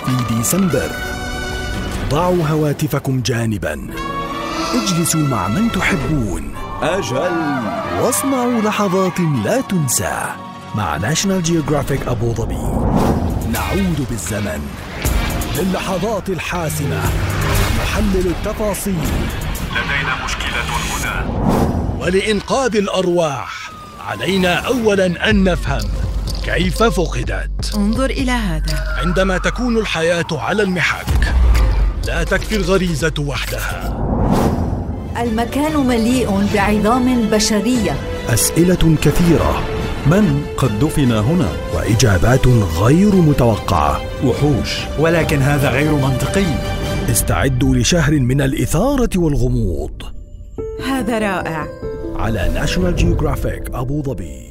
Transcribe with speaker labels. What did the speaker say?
Speaker 1: في ديسمبر. ضعوا هواتفكم جانباً، اجلسوا مع من تحبون،
Speaker 2: أجل،
Speaker 1: واصنعوا لحظات لا تنسى مع ناشونال جيوغرافيك أبو ظبي. نعود بالزمن للحظات الحاسمة، نحلل التفاصيل.
Speaker 3: لدينا مشكلة هنا.
Speaker 1: ولإنقاذ الأرواح علينا أولاً أن نفهم كيف فقدت.
Speaker 4: انظر إلى هذا.
Speaker 1: عندما تكون الحياة على المحك لا تكفي الغريزة وحدها.
Speaker 5: المكان مليء بعظام بشرية.
Speaker 1: أسئلة كثيرة، من
Speaker 2: قد دفن هنا؟
Speaker 1: وإجابات غير متوقعة.
Speaker 2: وحوش، ولكن هذا غير منطقي.
Speaker 1: استعدوا لشهر من الإثارة والغموض.
Speaker 4: هذا رائع.
Speaker 1: على ناشونال جيوغرافيك أبو ظبي.